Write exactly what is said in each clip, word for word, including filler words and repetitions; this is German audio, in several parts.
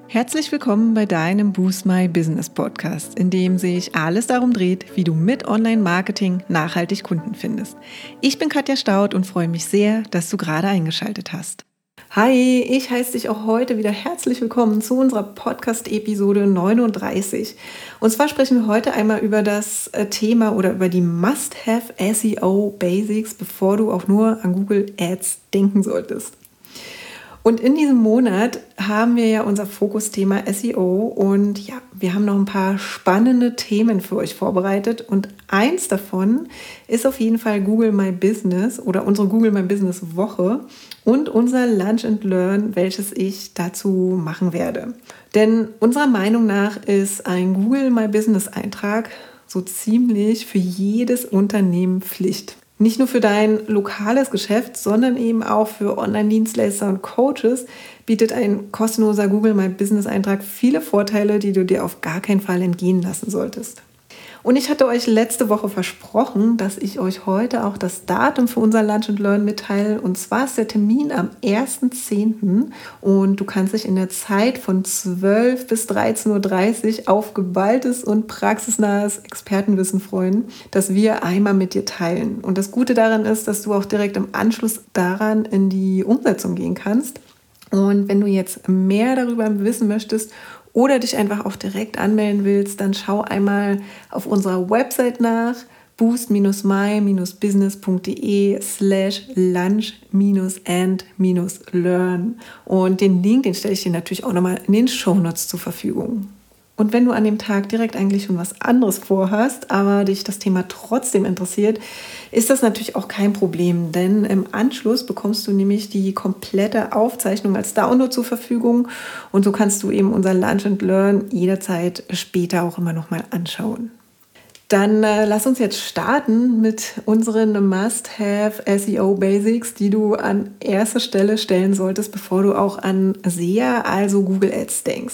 Herzlich willkommen bei deinem Boost My Business Podcast, in dem sich alles darum dreht, wie du mit Online-Marketing nachhaltig Kunden findest. Ich bin Katja Staud und freue mich sehr, dass du gerade eingeschaltet hast. Hi, ich heiße dich auch heute wieder herzlich willkommen zu unserer Podcast-Episode neununddreißig. Und zwar sprechen wir heute einmal über das Thema oder über die Must-Have S E O Basics, bevor du auch nur an Google Ads denken solltest. Und in diesem Monat haben wir ja unser Fokusthema S E O und ja, wir haben noch ein paar spannende Themen für euch vorbereitet und eins davon ist auf jeden Fall Google My Business oder unsere Google My Business Woche und unser Lunch and Learn, welches ich dazu machen werde. Denn unserer Meinung nach ist ein Google My Business Eintrag so ziemlich für jedes Unternehmen Pflicht. Nicht nur für dein lokales Geschäft, sondern eben auch für Online-Dienstleister und Coaches bietet ein kostenloser Google My Business Eintrag viele Vorteile, die du dir auf gar keinen Fall entgehen lassen solltest. Und ich hatte euch letzte Woche versprochen, dass ich euch heute auch das Datum für unser Lunch and Learn mitteile. Und zwar ist der Termin am ersten zehnten und du kannst dich in der Zeit von zwölf bis dreizehn Uhr dreißig auf geballtes und praxisnahes Expertenwissen freuen, das wir einmal mit dir teilen. Und das Gute daran ist, dass du auch direkt im Anschluss daran in die Umsetzung gehen kannst. Und wenn du jetzt mehr darüber wissen möchtest oder dich einfach auch direkt anmelden willst, dann schau einmal auf unserer Website nach, boost my business punkt de slash lunch and learn. Und den Link, den stelle ich dir natürlich auch nochmal in den Shownotes zur Verfügung. Und wenn du an dem Tag direkt eigentlich schon was anderes vorhast, aber dich das Thema trotzdem interessiert, ist das natürlich auch kein Problem, denn im Anschluss bekommst du nämlich die komplette Aufzeichnung als Download zur Verfügung und so kannst du eben unser Lunch and Learn jederzeit später auch immer noch mal anschauen. Dann äh, lass uns jetzt starten mit unseren Must-Have S E O Basics, die du an erster Stelle stellen solltest, bevor du auch an S E A, also Google Ads, denkst.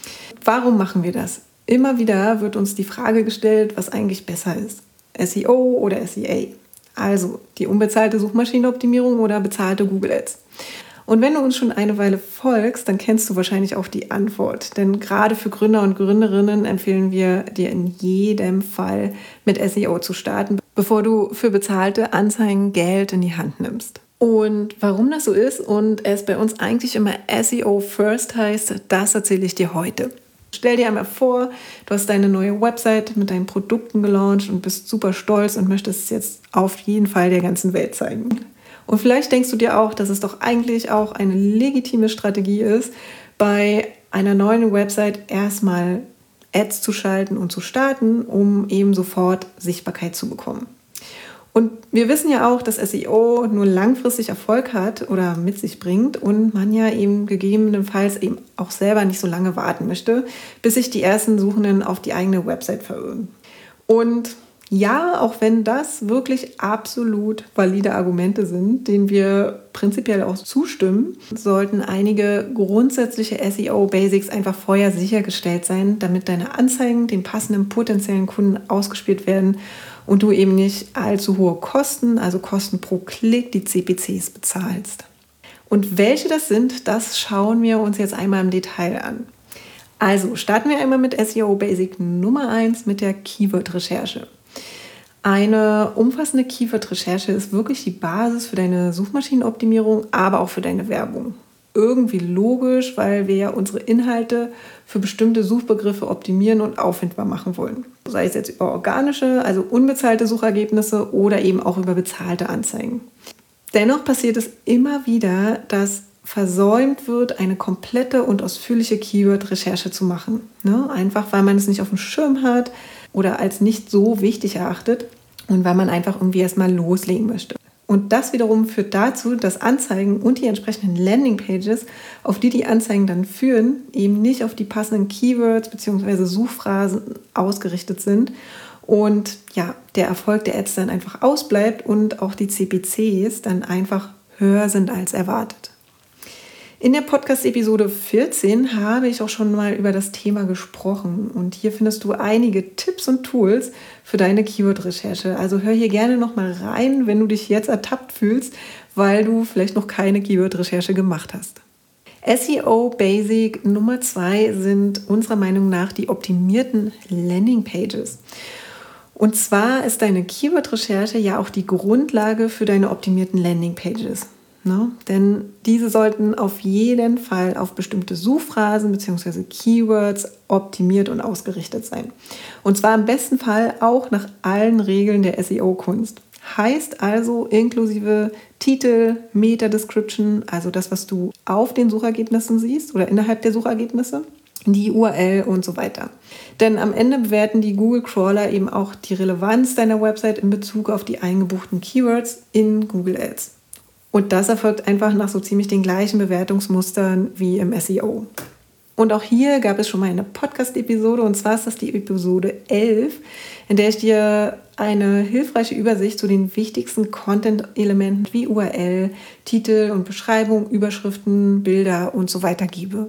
Warum machen wir das? Immer wieder wird uns die Frage gestellt, was eigentlich besser ist. S E O oder S E A? Also die unbezahlte Suchmaschinenoptimierung oder bezahlte Google Ads. Und wenn du uns schon eine Weile folgst, dann kennst du wahrscheinlich auch die Antwort. Denn gerade für Gründer und Gründerinnen empfehlen wir dir in jedem Fall mit S E O zu starten, bevor du für bezahlte Anzeigen Geld in die Hand nimmst. Und warum das so ist und es bei uns eigentlich immer S E O First heißt, das erzähle ich dir heute. Stell dir einmal vor, du hast deine neue Website mit deinen Produkten gelauncht und bist super stolz und möchtest es jetzt auf jeden Fall der ganzen Welt zeigen. Und vielleicht denkst du dir auch, dass es doch eigentlich auch eine legitime Strategie ist, bei einer neuen Website erstmal Ads zu schalten und zu starten, um eben sofort Sichtbarkeit zu bekommen. Und wir wissen ja auch, dass S E O nur langfristig Erfolg hat oder mit sich bringt und man ja eben gegebenenfalls eben auch selber nicht so lange warten möchte, bis sich die ersten Suchenden auf die eigene Website verirren. Und ja, auch wenn das wirklich absolut valide Argumente sind, denen wir prinzipiell auch zustimmen, sollten einige grundsätzliche S E O Basics einfach vorher sichergestellt sein, damit deine Anzeigen den passenden potenziellen Kunden ausgespielt werden und du eben nicht allzu hohe Kosten, also Kosten pro Klick, die C P Cs bezahlst. Und welche das sind, das schauen wir uns jetzt einmal im Detail an. Also starten wir einmal mit S E O Basic Nummer eins mit der Keyword-Recherche. Eine umfassende Keyword-Recherche ist wirklich die Basis für deine Suchmaschinenoptimierung, aber auch für deine Werbung. Irgendwie logisch, weil wir ja unsere Inhalte für bestimmte Suchbegriffe optimieren und auffindbar machen wollen. Sei es jetzt über organische, also unbezahlte Suchergebnisse oder eben auch über bezahlte Anzeigen. Dennoch passiert es immer wieder, dass versäumt wird, eine komplette und ausführliche Keyword-Recherche zu machen. Ne? Einfach, weil man es nicht auf dem Schirm hat oder als nicht so wichtig erachtet und weil man einfach irgendwie erstmal loslegen möchte. Und das wiederum führt dazu, dass Anzeigen und die entsprechenden Landingpages, auf die die Anzeigen dann führen, eben nicht auf die passenden Keywords bzw. Suchphrasen ausgerichtet sind und ja, der Erfolg der Ads dann einfach ausbleibt und auch die C P Cs dann einfach höher sind als erwartet. In der Podcast-Episode vierzehn habe ich auch schon mal über das Thema gesprochen und hier findest du einige Tipps und Tools für deine Keyword-Recherche. Also hör hier gerne noch mal rein, wenn du dich jetzt ertappt fühlst, weil du vielleicht noch keine Keyword-Recherche gemacht hast. S E O Basic Nummer zwei sind unserer Meinung nach die optimierten Landingpages. Und zwar ist deine Keyword-Recherche ja auch die Grundlage für deine optimierten Landingpages. Ne? Denn diese sollten auf jeden Fall auf bestimmte Suchphrasen bzw. Keywords optimiert und ausgerichtet sein. Und zwar im besten Fall auch nach allen Regeln der S E O-Kunst. Heißt also inklusive Titel, Meta-Description, also das, was du auf den Suchergebnissen siehst oder innerhalb der Suchergebnisse, die U R L und so weiter. Denn am Ende bewerten die Google-Crawler eben auch die Relevanz deiner Website in Bezug auf die eingebuchten Keywords in Google Ads. Und das erfolgt einfach nach so ziemlich den gleichen Bewertungsmustern wie im S E O. Und auch hier gab es schon mal eine Podcast-Episode, und zwar ist das die Episode elf, in der ich dir eine hilfreiche Übersicht zu den wichtigsten Content-Elementen wie U R L, Titel und Beschreibung, Überschriften, Bilder und so weiter gebe.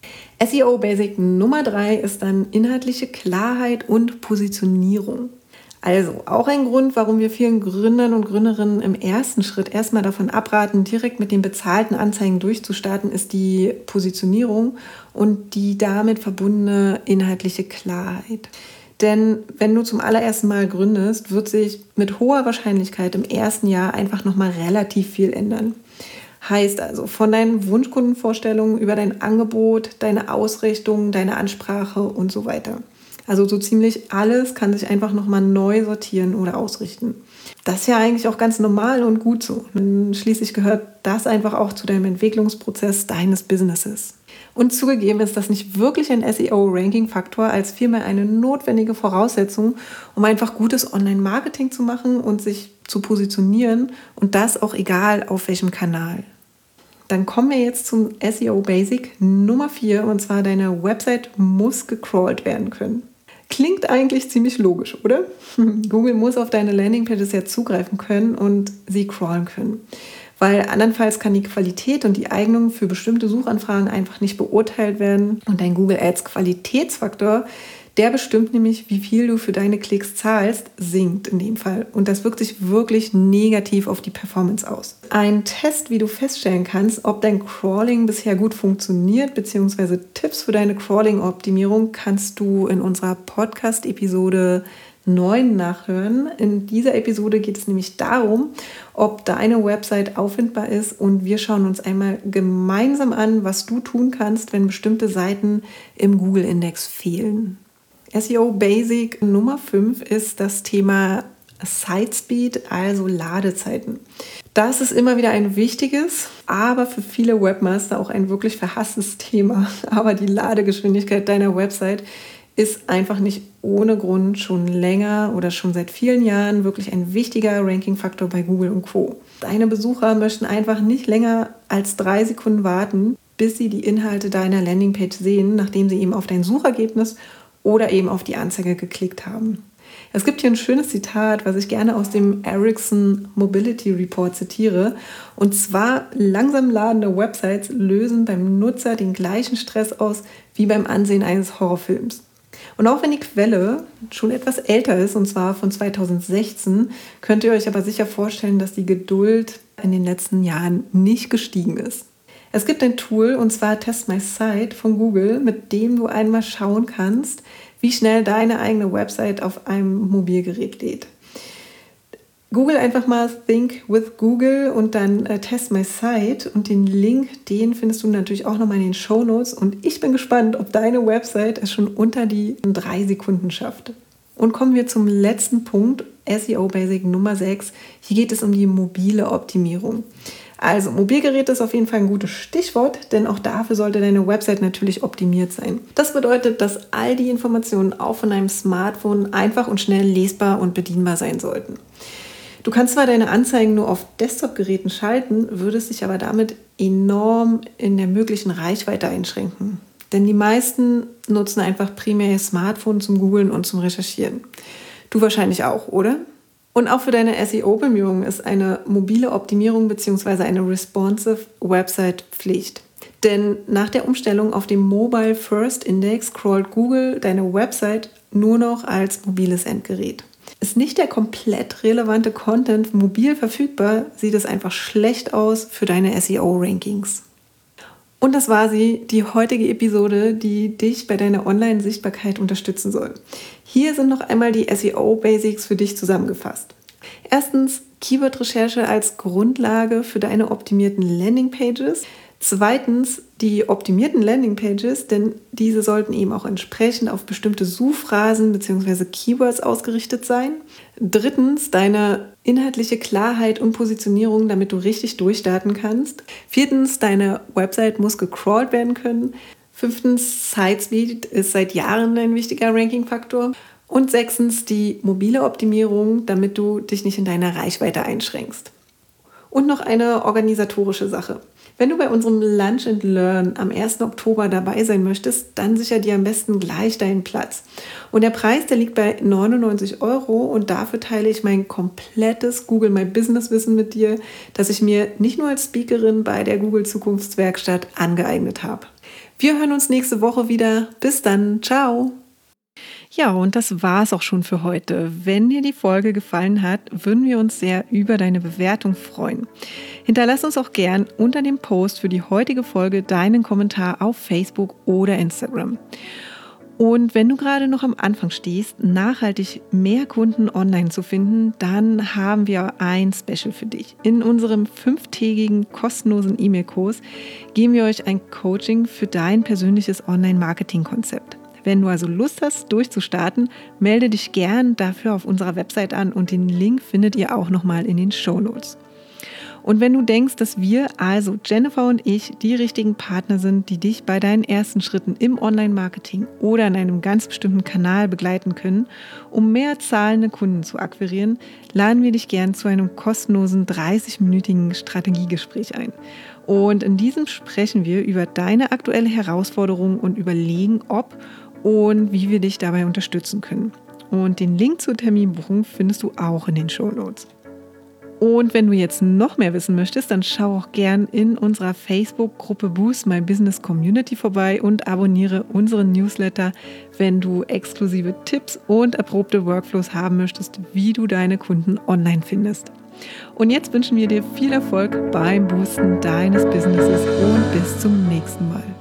S E O Basic Nummer drei ist dann inhaltliche Klarheit und Positionierung. Also auch ein Grund, warum wir vielen Gründern und Gründerinnen im ersten Schritt erstmal davon abraten, direkt mit den bezahlten Anzeigen durchzustarten, ist die Positionierung und die damit verbundene inhaltliche Klarheit. Denn wenn du zum allerersten Mal gründest, wird sich mit hoher Wahrscheinlichkeit im ersten Jahr einfach nochmal relativ viel ändern. Heißt also von deinen Wunschkundenvorstellungen über dein Angebot, deine Ausrichtung, deine Ansprache und so weiter. Also so ziemlich alles kann sich einfach nochmal neu sortieren oder ausrichten. Das ist ja eigentlich auch ganz normal und gut so. Denn schließlich gehört das einfach auch zu deinem Entwicklungsprozess deines Businesses. Und zugegeben ist das nicht wirklich ein S E O-Ranking-Faktor, als vielmehr eine notwendige Voraussetzung, um einfach gutes Online-Marketing zu machen und sich zu positionieren, und das auch egal auf welchem Kanal. Dann kommen wir jetzt zum S E O Basic Nummer vier, und zwar deine Website muss gecrawlt werden können. Klingt eigentlich ziemlich logisch, oder? Google muss auf deine Landingpages ja zugreifen können und sie crawlen können. Weil andernfalls kann die Qualität und die Eignung für bestimmte Suchanfragen einfach nicht beurteilt werden. Und dein Google Ads Qualitätsfaktor, der bestimmt nämlich, wie viel du für deine Klicks zahlst, sinkt in dem Fall. Und das wirkt sich wirklich negativ auf die Performance aus. Ein Test, wie du feststellen kannst, ob dein Crawling bisher gut funktioniert, beziehungsweise Tipps für deine Crawling-Optimierung, kannst du in unserer Podcast-Episode neun nachhören. In dieser Episode geht es nämlich darum, ob deine Website auffindbar ist, und wir schauen uns einmal gemeinsam an, was du tun kannst, wenn bestimmte Seiten im Google-Index fehlen. S E O Basic Nummer fünf ist das Thema Site Speed, also Ladezeiten. Das ist immer wieder ein wichtiges, aber für viele Webmaster auch ein wirklich verhasstes Thema. Aber die Ladegeschwindigkeit deiner Website ist einfach nicht ohne Grund schon länger oder schon seit vielen Jahren wirklich ein wichtiger Ranking-Faktor bei Google und Co. Deine Besucher möchten einfach nicht länger als drei Sekunden warten, bis sie die Inhalte deiner Landingpage sehen, nachdem sie eben auf dein Suchergebnis oder eben auf die Anzeige geklickt haben. Es gibt hier ein schönes Zitat, was ich gerne aus dem Ericsson Mobility Report zitiere. Und zwar: langsam ladende Websites lösen beim Nutzer den gleichen Stress aus wie beim Ansehen eines Horrorfilms. Und auch wenn die Quelle schon etwas älter ist, und zwar von zweitausendsechzehn, könnt ihr euch aber sicher vorstellen, dass die Geduld in den letzten Jahren nicht gestiegen ist. Es gibt ein Tool, und zwar Test My Site von Google, mit dem du einmal schauen kannst, wie schnell deine eigene Website auf einem Mobilgerät lädt. Google einfach mal Think with Google und dann äh, Test My Site, und den Link, den findest du natürlich auch nochmal in den Shownotes, und ich bin gespannt, ob deine Website es schon unter die drei Sekunden schafft. Und kommen wir zum letzten Punkt, S E O Basic Nummer sechs. Hier geht es um die mobile Optimierung. Also Mobilgerät ist auf jeden Fall ein gutes Stichwort, denn auch dafür sollte deine Website natürlich optimiert sein. Das bedeutet, dass all die Informationen auch von deinem Smartphone einfach und schnell lesbar und bedienbar sein sollten. Du kannst zwar deine Anzeigen nur auf Desktop-Geräten schalten, würdest dich aber damit enorm in der möglichen Reichweite einschränken. Denn die meisten nutzen einfach primär ihr Smartphone zum Googlen und zum Recherchieren. Du wahrscheinlich auch, oder? Und auch für deine S E O-Bemühungen ist eine mobile Optimierung bzw. eine responsive Website Pflicht. Denn nach der Umstellung auf den Mobile First Index crawlt Google deine Website nur noch als mobiles Endgerät. Ist nicht der komplett relevante Content mobil verfügbar, sieht es einfach schlecht aus für deine S E O-Rankings. Und das war sie, die heutige Episode, die dich bei deiner Online-Sichtbarkeit unterstützen soll. Hier sind noch einmal die S E O-Basics für dich zusammengefasst. Erstens, Keyword-Recherche als Grundlage für deine optimierten Landingpages. Zweitens, die optimierten Landingpages, denn diese sollten eben auch entsprechend auf bestimmte Suchphrasen bzw. Keywords ausgerichtet sein. Drittens, deine inhaltliche Klarheit und Positionierung, damit du richtig durchstarten kannst. Viertens, deine Website muss gecrawlt werden können. Fünftens, Site-Speed ist seit Jahren ein wichtiger Ranking-Faktor. Und sechstens, die mobile Optimierung, damit du dich nicht in deiner Reichweite einschränkst. Und noch eine organisatorische Sache. Wenn du bei unserem Lunch and Learn am ersten Oktober dabei sein möchtest, dann sicher dir am besten gleich deinen Platz. Und der Preis, der liegt bei neunundneunzig Euro und dafür teile ich mein komplettes Google My Business Wissen mit dir, das ich mir nicht nur als Speakerin bei der Google Zukunftswerkstatt angeeignet habe. Wir hören uns nächste Woche wieder. Bis dann. Ciao. Ja, und das war's auch schon für heute. Wenn dir die Folge gefallen hat, würden wir uns sehr über deine Bewertung freuen. Hinterlass uns auch gern unter dem Post für die heutige Folge deinen Kommentar auf Facebook oder Instagram. Und wenn du gerade noch am Anfang stehst, nachhaltig mehr Kunden online zu finden, dann haben wir ein Special für dich. In unserem fünftägigen kostenlosen E-Mail-Kurs geben wir euch ein Coaching für dein persönliches Online-Marketing-Konzept. Wenn du also Lust hast, durchzustarten, melde dich gern dafür auf unserer Website an und den Link findet ihr auch nochmal in den Shownotes. Und wenn du denkst, dass wir, also Jennifer und ich, die richtigen Partner sind, die dich bei deinen ersten Schritten im Online-Marketing oder in einem ganz bestimmten Kanal begleiten können, um mehr zahlende Kunden zu akquirieren, laden wir dich gern zu einem kostenlosen dreißig-minütigen Strategiegespräch ein. Und in diesem sprechen wir über deine aktuelle Herausforderung und überlegen, ob und wie wir dich dabei unterstützen können. Und den Link zur Terminbuchung findest du auch in den Shownotes. Und wenn du jetzt noch mehr wissen möchtest, dann schau auch gern in unserer Facebook-Gruppe Boost My Business Community vorbei und abonniere unseren Newsletter, wenn du exklusive Tipps und erprobte Workflows haben möchtest, wie du deine Kunden online findest. Und jetzt wünschen wir dir viel Erfolg beim Boosten deines Businesses und bis zum nächsten Mal.